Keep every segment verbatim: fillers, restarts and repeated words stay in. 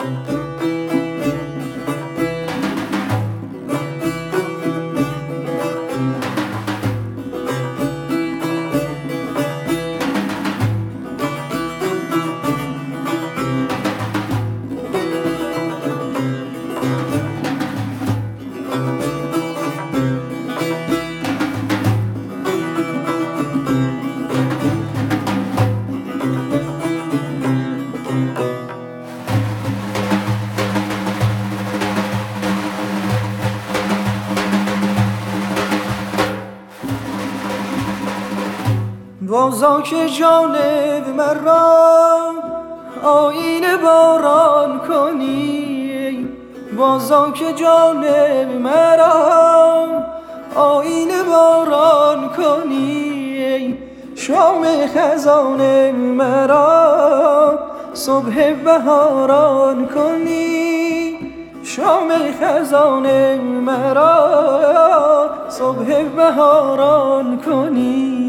بازا که جانب مرا آینه باران کنی، بازا که جانب مرا آینه باران کنی، شام خزان مرا صبح بهاران کنی، شام خزان مرا صبح بهاران کنی.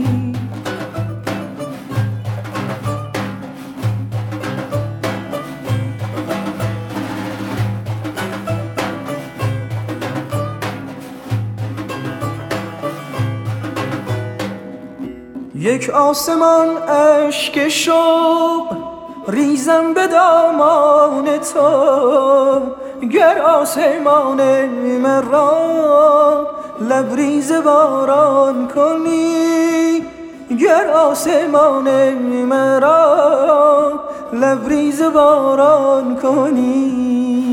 یک آسمان اشک شوق ریزم به دامان تو، گر آسمان مرا لبریز باران کنی، گر آسمان مرا لبریز باران کنی.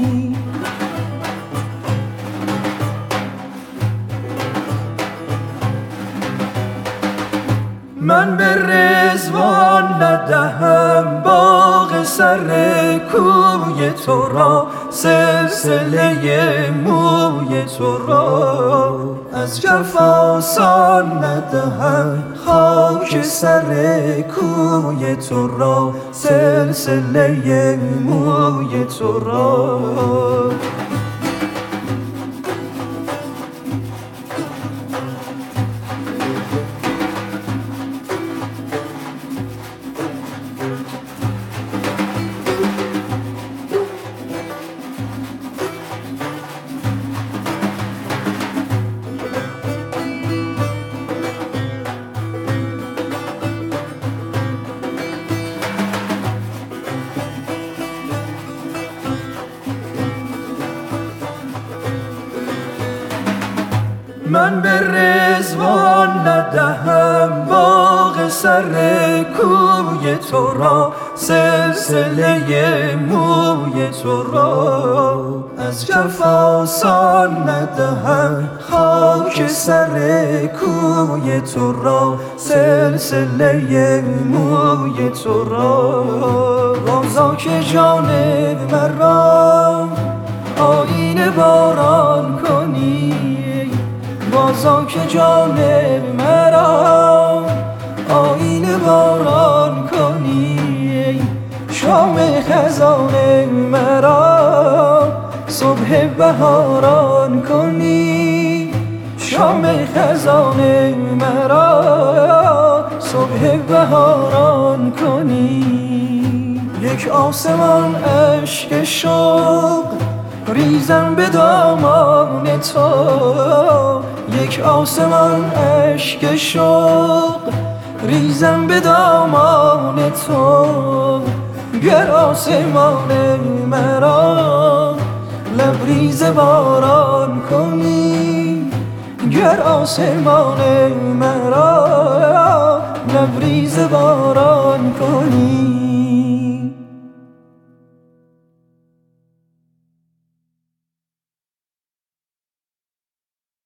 من به رضوان ندهم باغ سر کوی تو را، سلسله موی تو را از جفا آسان ندهم، خاک سر کوی تو را سلسله موی تو را. من به رضوان ندهم باغ سر کوی تو را، سلسله موی تو را از جفا آسان ندهم، خاک سر کوی تو را سلسله موی تو را. بازا که جانب مرا آینه باران کنی، بازا که جانب مرا آینه باران کنی، شام خزان مرا صبح بهاران کنی، شام خزان مرا صبح بهاران کنی. یک آسمان اشک شوق ریزم به دامان تو، یک آسمان اشک شوق ریزم به دامان تو، گر آسمان مرا لبریز باران کنی، گر آسمان مرا